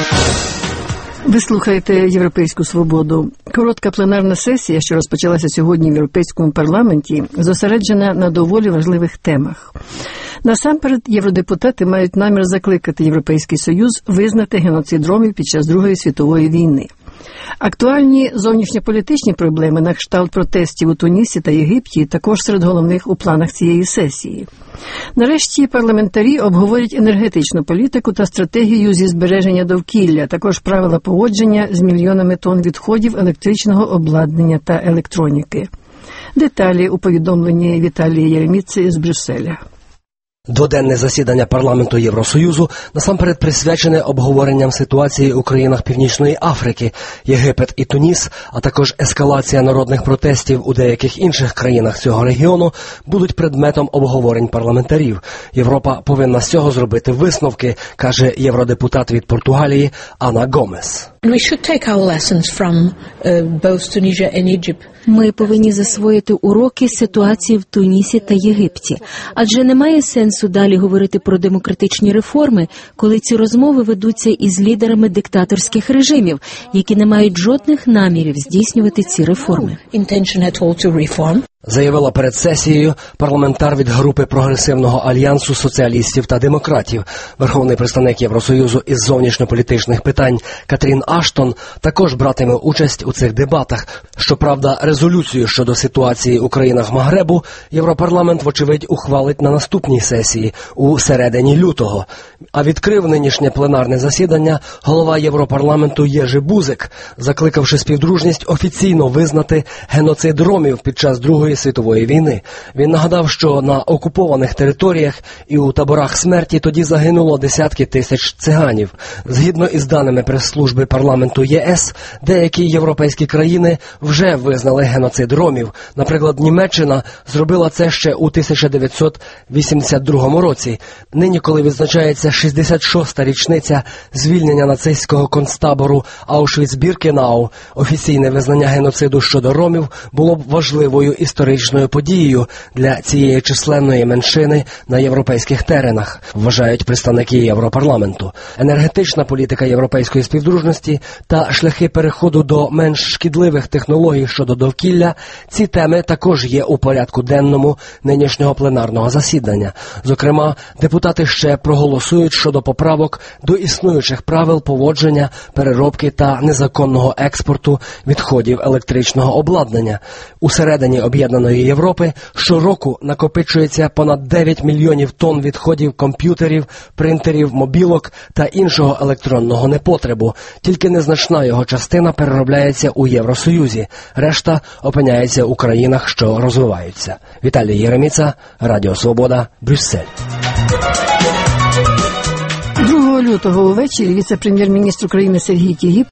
Ви слухаєте «Європейську свободу». Коротка пленарна сесія, що розпочалася сьогодні в Європейському парламенті, зосереджена на доволі важливих темах. Насамперед, євродепутати мають намір закликати Європейський Союз визнати геноцид ромів під час Другої світової війни. Актуальні зовнішньополітичні проблеми на кшталт протестів у Тунісі та Єгипті також серед головних у планах цієї сесії. Нарешті парламентарі обговорять енергетичну політику та стратегію зі збереження довкілля, також правила поводження з мільйонами тонн відходів електричного обладнання та електроніки. Деталі у повідомленні Віталія Єреміци з Брюсселя. Дводенне засідання парламенту Євросоюзу насамперед присвячене обговоренням ситуації у країнах Північної Африки, Єгипет і Туніс, а також ескалація народних протестів у деяких інших країнах цього регіону будуть предметом обговорень парламентарів. Європа повинна з цього зробити висновки, каже євродепутат від Португалії Анна Гомес. Ми повинні засвоїти уроки ситуації в Тунісі та Єгипті, адже немає сенсу далі говорити про демократичні реформи, коли ці розмови ведуться із лідерами диктаторських режимів, які не мають жодних намірів здійснювати ці реформи. Заявила перед сесією парламентар від групи Прогресивного альянсу соціалістів та демократів. Верховний представник Євросоюзу із зовнішньополітичних питань Катрін Аштон також братиме участь у цих дебатах. Щоправда, резолюцію щодо ситуації у країнах Магребу Європарламент, вочевидь, ухвалить на наступній сесії у середині лютого. А відкрив нинішнє пленарне засідання голова Європарламенту Єжи Бузек, закликавши співдружність офіційно визнати геноцид ромів під час Другої світової війни. Він нагадав, що на окупованих територіях і у таборах смерті тоді загинуло десятки тисяч циганів. Згідно із даними прес-служби парламенту ЄС, деякі європейські країни вже визнали геноцид ромів. Наприклад, Німеччина зробила це ще у 1982 році. Нині, коли відзначається 66-та річниця звільнення нацистського концтабору Аушвіц-Біркенау, офіційне визнання геноциду щодо ромів було б важливою історичною подією для цієї численної меншини на європейських теренах, вважають представники Європарламенту. Енергетична політика європейської співдружності та шляхи переходу до менш шкідливих технологій щодо довкілля – ці теми також є у порядку денному нинішнього пленарного засідання. Зокрема, депутати ще проголосують щодо поправок до існуючих правил поводження, переробки та незаконного експорту відходів електричного обладнання. Усередині Об'єднаної Європи щороку накопичується понад 9 мільйонів тонн відходів комп'ютерів, принтерів, мобілок та іншого електронного непотребу. Тільки незначна його частина переробляється у Євросоюзі. Решта опиняється у країнах, що розвиваються. Віталій Єреміца, Радіо Свобода, Брюссель. 2 лютого увечері віце-прем'єр-міністр України Сергій Тігіп